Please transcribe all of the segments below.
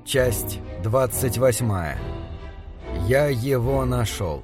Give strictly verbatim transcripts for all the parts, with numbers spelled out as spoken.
Часть двадцать восьмая. Я его нашел.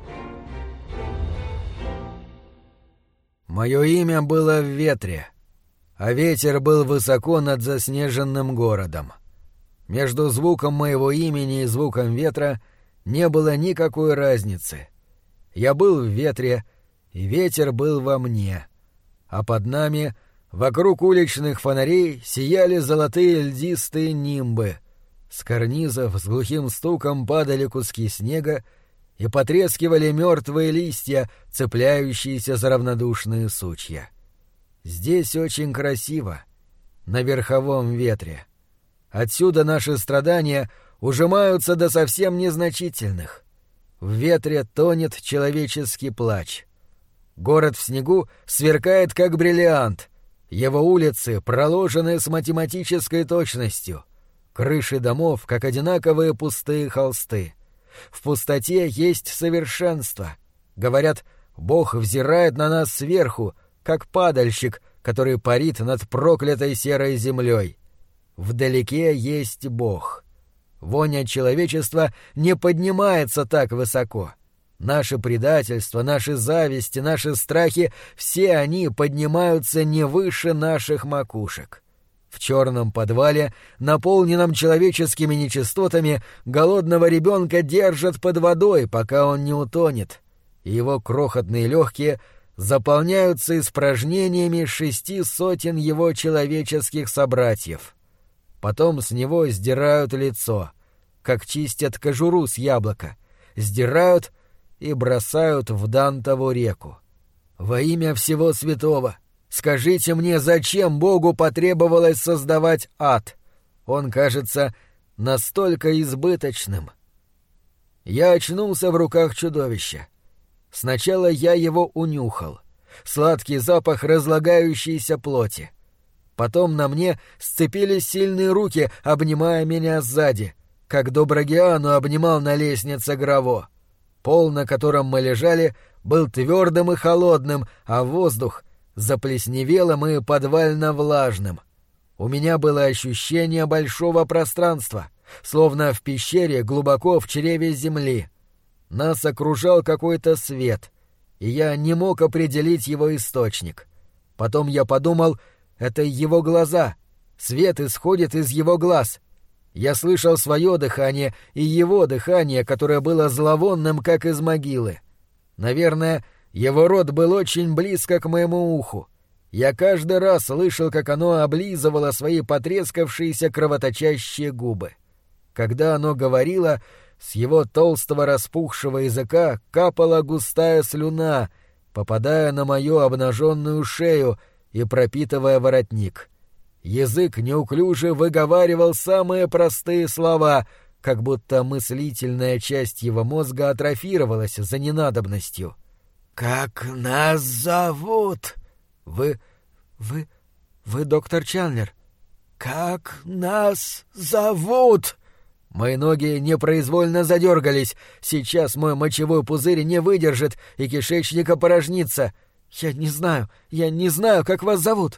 Мое имя было в ветре, а ветер был высоко над заснеженным городом. Между звуком моего имени и звуком ветра не было никакой разницы. Я был в ветре, и ветер был во мне, а под нами, вокруг уличных фонарей, сияли золотые льдистые нимбы. С карнизов с глухим стуком падали куски снега и потрескивали мертвые листья, цепляющиеся за равнодушные сучья. Здесь очень красиво, на верховом ветре. Отсюда наши страдания ужимаются до совсем незначительных. В ветре тонет человеческий плач. Город в снегу сверкает, как бриллиант. Его улицы проложены с математической точностью. Крыши домов, как одинаковые пустые холсты. В пустоте есть совершенство. Говорят, Бог взирает на нас сверху, как падальщик, который парит над проклятой серой землей. Вдалеке есть Бог. Воня человечества не поднимается так высоко. Наши предательства, наши зависти, наши страхи — все они поднимаются не выше наших макушек. В черном подвале, наполненном человеческими нечистотами, голодного ребенка держат под водой, пока он не утонет, и его крохотные легкие заполняются испражнениями шести сотен его человеческих собратьев. Потом с него сдирают лицо, как чистят кожуру с яблока, сдирают и бросают в Дантову реку. Во имя всего святого! Скажите мне, зачем Богу потребовалось создавать ад? Он кажется настолько избыточным. Я очнулся в руках чудовища. Сначала я его унюхал. Сладкий запах разлагающейся плоти. Потом на мне сцепились сильные руки, обнимая меня сзади, как Доброгиану обнимал на лестнице Граво. Пол, на котором мы лежали, был твердым и холодным, а воздух — заплесневелым и подвально-влажным. У меня было ощущение большого пространства, словно в пещере глубоко в чреве земли. Нас окружал какой-то свет, и я не мог определить его источник. Потом я подумал, это его глаза, свет исходит из его глаз. Я слышал свое дыхание и его дыхание, которое было зловонным, как из могилы. Наверное, его рот был очень близко к моему уху. Я каждый раз слышал, как оно облизывало свои потрескавшиеся кровоточащие губы. Когда оно говорило, с его толстого распухшего языка капала густая слюна, попадая на мою обнаженную шею и пропитывая воротник. Язык неуклюже выговаривал самые простые слова, как будто мыслительная часть его мозга атрофировалась за ненадобностью. «Как нас зовут?» «Вы... вы... вы доктор Чандлер». «Как нас зовут?» Мои ноги непроизвольно задергались. Сейчас мой мочевой пузырь не выдержит, и кишечник опорожнится. «Я не знаю, я не знаю, как вас зовут».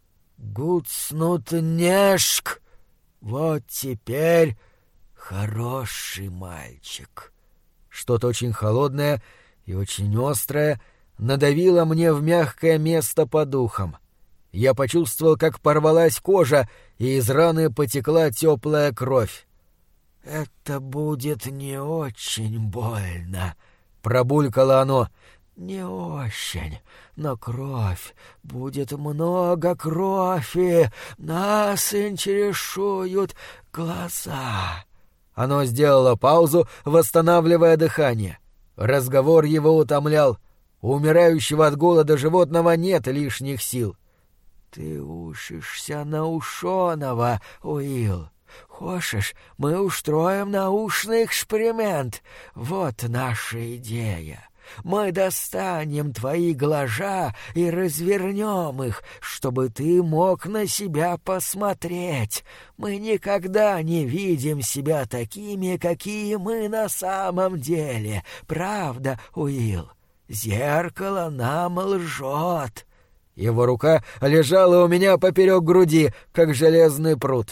«Гуцнут-нешк. Вот теперь хороший мальчик». Что-то очень холодное и очень острое надавило мне в мягкое место по духам. Я почувствовал, как порвалась кожа, и из раны потекла теплая кровь. «Это будет не очень больно», — пробулькало оно. «Не очень, но кровь, будет много крови, нас интересуют глаза». Оно сделало паузу, восстанавливая дыхание. Разговор его утомлял. У умирающего от голода животного нет лишних сил. «Ты учишься на ученого, Уилл. Хочешь, мы устроим научный эксперимент? Вот наша идея. Мы достанем твои глаза и развернем их, чтобы ты мог на себя посмотреть. Мы никогда не видим себя такими, какие мы на самом деле. Правда, Уилл? Зеркало нам лжет». Его рука лежала у меня поперек груди, как железный прут.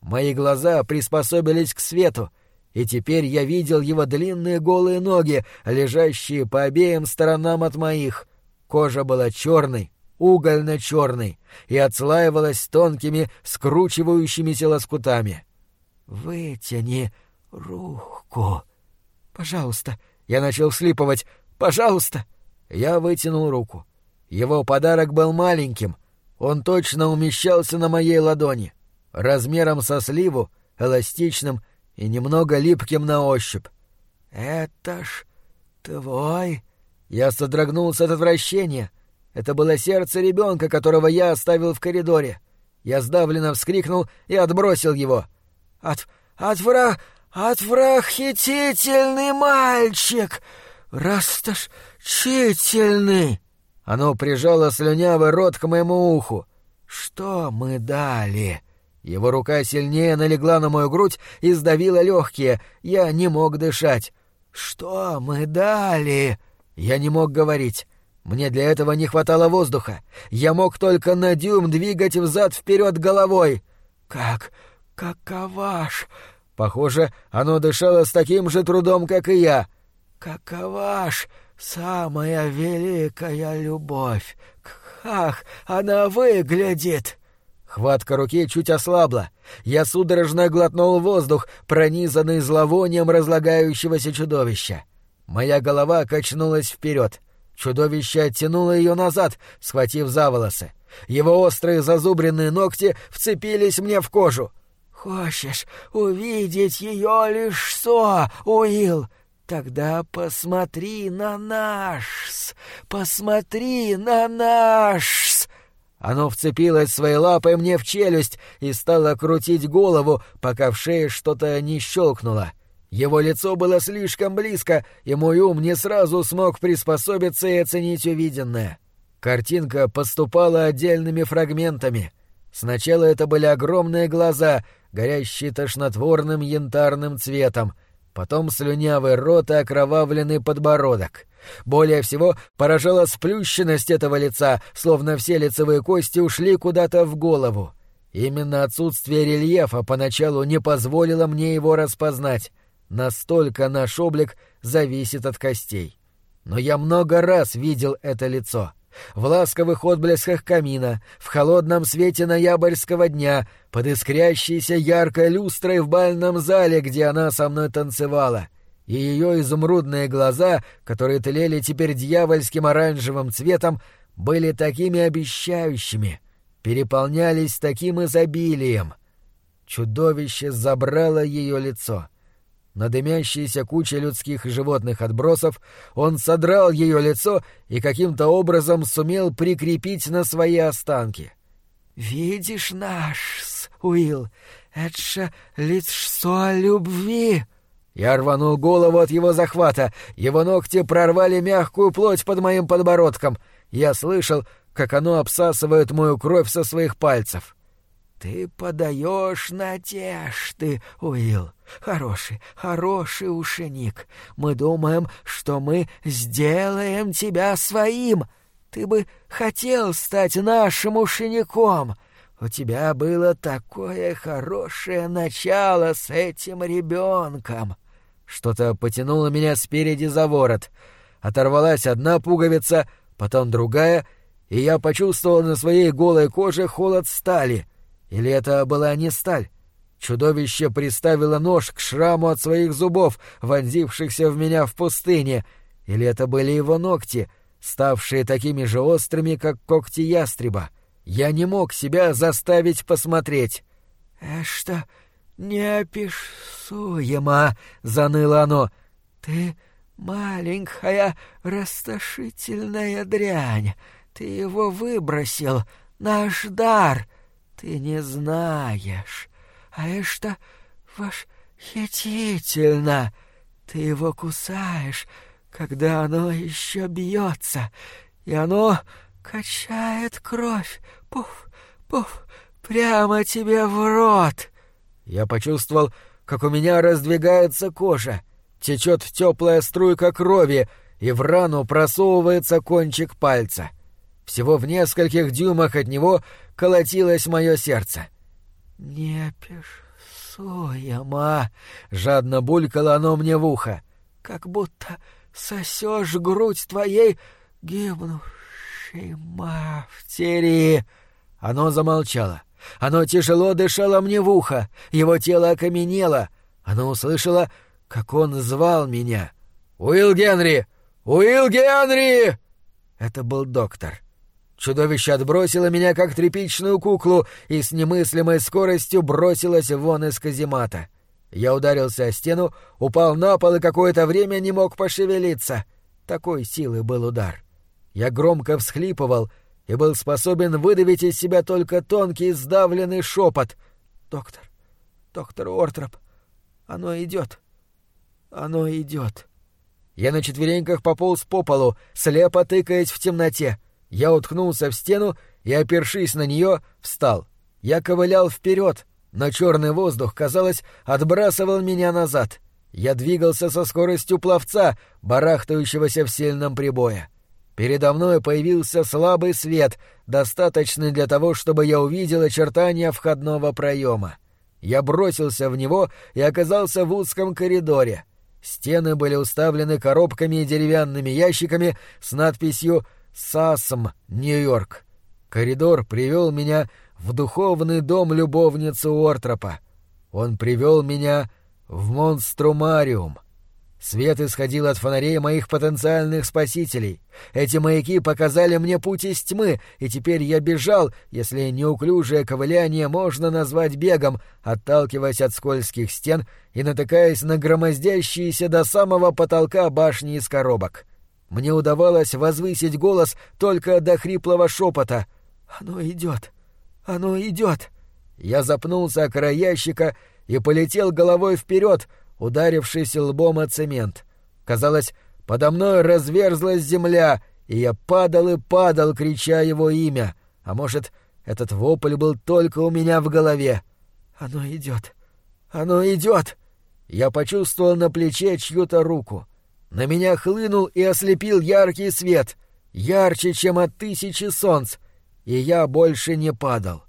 Мои глаза приспособились к свету, и теперь я видел его длинные голые ноги, лежащие по обеим сторонам от моих. Кожа была черной, угольно-черной, и отслаивалась тонкими, скручивающимися лоскутами. «Вытяни руку. Пожалуйста». Я начал вслипывать. «Пожалуйста». Я вытянул руку. Его подарок был маленьким. Он точно умещался на моей ладони, размером со сливу, эластичным и немного липким на ощупь. «Это ж твой...» Я содрогнулся от отвращения. Это было сердце ребенка, которого я оставил в коридоре. Я сдавленно вскрикнул и отбросил его. «От... отвра... отврахитительный мальчик! Расточительный!» Оно прижало слюнявый рот к моему уху. «Что мы дали?» Его рука сильнее налегла на мою грудь и сдавила легкие. Я не мог дышать. «Что мы дали?» Я не мог говорить. Мне для этого не хватало воздуха. Я мог только на дюйм двигать взад-вперед головой. «Как... какова ж...» Похоже, оно дышало с таким же трудом, как и я. «Какова ж самая великая любовь? Как она выглядит?» Хватка руки чуть ослабла. Я судорожно глотнул воздух, пронизанный зловонием разлагающегося чудовища. Моя голова качнулась вперед. Чудовище оттянуло ее назад, схватив за волосы. Его острые зазубренные ногти вцепились мне в кожу. «Хочешь увидеть ее лицо, Уилл? Тогда посмотри на наш, посмотри на наш!» Оно вцепилось своей лапой мне в челюсть и стало крутить голову, пока в шее что-то не щелкнуло. Его лицо было слишком близко, и мой ум не сразу смог приспособиться и оценить увиденное. Картинка поступала отдельными фрагментами. Сначала это были огромные глаза, горящие тошнотворным янтарным цветом, потом слюнявый рот и окровавленный подбородок. Более всего поражала сплющенность этого лица, словно все лицевые кости ушли куда-то в голову. Именно отсутствие рельефа поначалу не позволило мне его распознать. Настолько наш облик зависит от костей. Но я много раз видел это лицо. В ласковых отблесках камина, в холодном свете ноябрьского дня, под искрящейся яркой люстрой в бальном зале, где она со мной танцевала. И ее изумрудные глаза, которые тлели теперь дьявольским оранжевым цветом, были такими обещающими, переполнялись таким изобилием. Чудовище забрало ее лицо. На дымящейся куче людских и животных отбросов он содрал ее лицо и каким-то образом сумел прикрепить на свои останки. «Видишь наш, Уилл, это же лицо любви!» Я рванул голову от его захвата, его ногти прорвали мягкую плоть под моим подбородком. Я слышал, как оно обсасывает мою кровь со своих пальцев. «Ты подаешь надежды, Уилл. Хороший, хороший ученик. Мы думаем, что мы сделаем тебя своим. Ты бы хотел стать нашим учеником. У тебя было такое хорошее начало с этим ребенком». Что-то потянуло меня спереди за ворот. Оторвалась одна пуговица, потом другая, и я почувствовал на своей голой коже холод стали. Или это была не сталь? Чудовище приставило нож к шраму от своих зубов, вонзившихся в меня в пустыне. Или это были его ногти, ставшие такими же острыми, как когти ястреба. Я не мог себя заставить посмотреть. «Это неописуемо», — заныло оно. «Ты маленькая растошительная дрянь. Ты его выбросил, наш дар. Ты не знаешь. А это восхитительно. Ты его кусаешь, когда оно еще бьется, и оно качает кровь. Пуф, пуф, прямо тебе в рот». Я почувствовал, как у меня раздвигается кожа, течет теплая струйка крови, и в рану просовывается кончик пальца. Всего в нескольких дюймах от него колотилось мое сердце. «Туяма!» — жадно булькало оно мне в ухо. «Как будто сосешь грудь твоей гибнувшей матери!» Оно замолчало. Оно тяжело дышало мне в ухо. Его тело окаменело. Оно услышало, как он звал меня. «Уилл Генри! Уилл Генри!» Это был доктор. Чудовище отбросило меня, как тряпичную куклу, и с немыслимой скоростью бросилось вон из каземата. Я ударился о стену, упал на пол и какое-то время не мог пошевелиться. Такой силы был удар. Я громко всхлипывал и был способен выдавить из себя только тонкий сдавленный шепот. «Доктор, доктор Уортроп, оно идет, оно идет». Я на четвереньках пополз по полу, слепо тыкаясь в темноте. Я уткнулся в стену и, опершись на нее, встал. Я ковылял вперед, но черный воздух, казалось, отбрасывал меня назад. Я двигался со скоростью пловца, барахтающегося в сильном прибое. Передо мной появился слабый свет, достаточный для того, чтобы я увидел очертания входного проема. Я бросился в него и оказался в узком коридоре. Стены были уставлены коробками и деревянными ящиками с надписью «САСМ, Нью-Йорк». Коридор привел меня в духовный дом любовницы Уортропа. Он привел меня в монструмариум. Свет исходил от фонарей моих потенциальных спасителей. Эти маяки показали мне путь из тьмы, и теперь я бежал, если неуклюжее ковыляние можно назвать бегом, отталкиваясь от скользких стен и натыкаясь на громоздящиеся до самого потолка башни из коробок. Мне удавалось возвысить голос только до хриплого шепота. «Оно идет! Оно идет!» Я запнулся о край ящика и полетел головой вперед, ударившись лбом о цемент. Казалось, подо мной разверзлась земля, и я падал и падал, крича его имя. А может, этот вопль был только у меня в голове. «Оно идет! Оно идет!» Я почувствовал на плече чью-то руку. На меня хлынул и ослепил яркий свет, ярче, чем от тысячи солнц, и я больше не падал.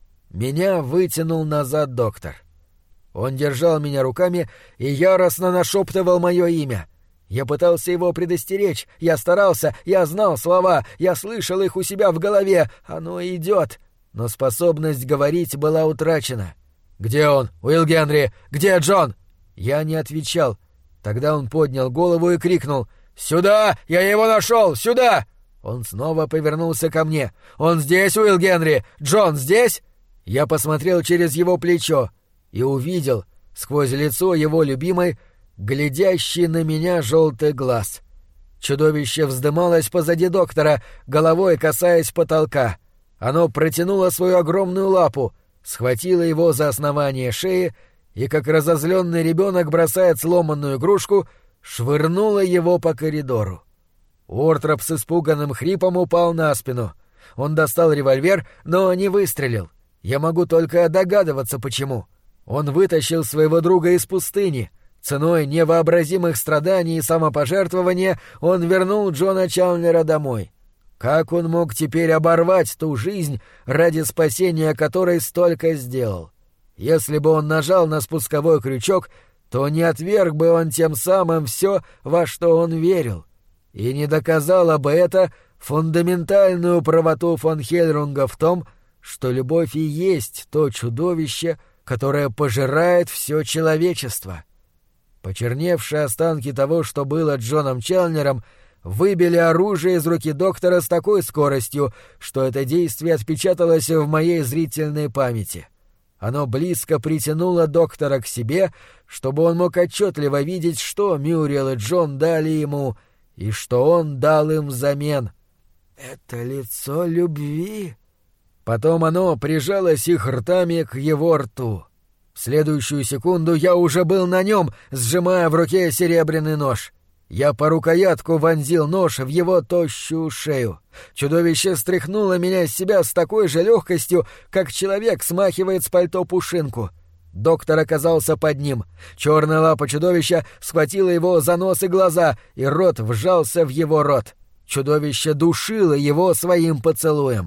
Меня вытянул назад доктор. Он держал меня руками и яростно нашептывал мое имя. Я пытался его предостеречь, я старался, я знал слова, я слышал их у себя в голове. Оно идет, но способность говорить была утрачена. «Где он, Уилл Генри? Где Джон?» Я не отвечал. Тогда он поднял голову и крикнул: «Сюда! Я его нашел! Сюда!» Он снова повернулся ко мне. «Он здесь, Уилл Генри? Джон здесь?» Я посмотрел через его плечо и увидел, сквозь лицо его любимой, глядящий на меня желтый глаз. Чудовище вздымалось позади доктора, головой касаясь потолка. Оно протянуло свою огромную лапу, схватило его за основание шеи и, как разозленный ребенок бросает сломанную игрушку, швырнуло его по коридору. Уортроп с испуганным хрипом упал на спину. Он достал револьвер, но не выстрелил. Я могу только догадываться, почему. Он вытащил своего друга из пустыни. Ценой невообразимых страданий и самопожертвования он вернул Джона Чалнера домой. Как он мог теперь оборвать ту жизнь, ради спасения которой столько сделал? Если бы он нажал на спусковой крючок, то не отверг бы он тем самым все, во что он верил. И не доказало бы это фундаментальную правоту фон Хельрунга в том, что любовь и есть то чудовище, которое пожирает все человечество. Почерневшие останки того, что было Джоном Чалнером, выбили оружие из руки доктора с такой скоростью, что это действие отпечаталось в моей зрительной памяти. Оно близко притянуло доктора к себе, чтобы он мог отчетливо видеть, что Мюрриел и Джон дали ему, и что он дал им взамен. «Это лицо любви». Потом оно прижалось их ртами к его рту. В следующую секунду я уже был на нем, сжимая в руке серебряный нож. Я по рукоятку вонзил нож в его тощую шею. Чудовище стряхнуло меня с себя с такой же легкостью, как человек смахивает с пальто пушинку. Доктор оказался под ним. Черная лапа чудовища схватила его за нос и глаза, и рот вжался в его рот. Чудовище душило его своим поцелуем.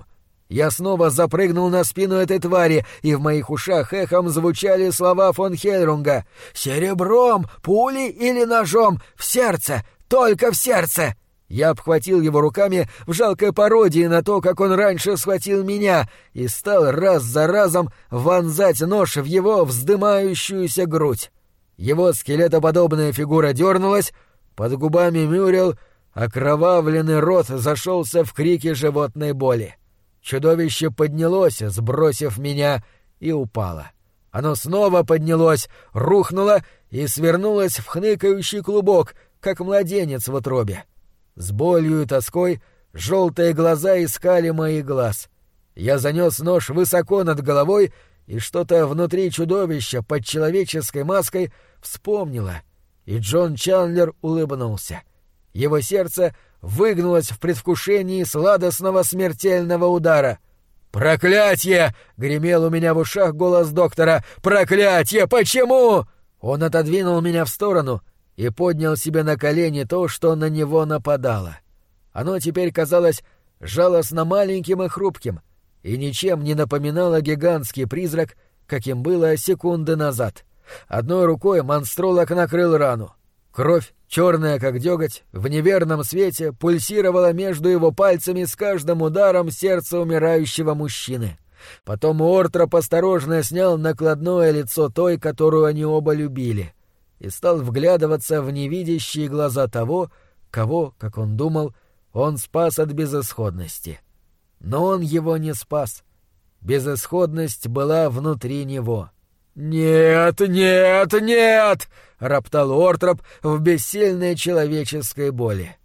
Я снова запрыгнул на спину этой твари, и в моих ушах эхом звучали слова фон Хельрунга: «Серебром, пулей или ножом, в сердце, только в сердце!» Я обхватил его руками в жалкой пародии на то, как он раньше схватил меня, и стал раз за разом вонзать нож в его вздымающуюся грудь. Его скелетоподобная фигура дернулась, под губами Мюррел окровавленный рот зашелся в крике животной боли. Чудовище поднялось, сбросив меня, и упало. Оно снова поднялось, рухнуло и свернулось в хныкающий клубок, как младенец в утробе. С болью и тоской желтые глаза искали моих глаз. Я занес нож высоко над головой, и что-то внутри чудовища под человеческой маской вспомнило, и Джон Чандлер улыбнулся. Его сердце выгнулось в предвкушении сладостного смертельного удара. «Проклятье!» — гремел у меня в ушах голос доктора. «Проклятье! Почему?» Он отодвинул меня в сторону и поднял себе на колени то, что на него нападало. Оно теперь казалось жалостно маленьким и хрупким, и ничем не напоминало гигантский призрак, каким было секунды назад. Одной рукой монстролог накрыл рану. Кровь, черная как деготь, в неверном свете пульсировала между его пальцами с каждым ударом сердца умирающего мужчины. Потом Уортроп осторожно снял накладное лицо той, которую они оба любили, и стал вглядываться в невидящие глаза того, кого, как он думал, он спас от безысходности. Но он его не спас. Безысходность была внутри него. «Нет, нет, нет!» — роптал Уортроп в бессильной человеческой боли.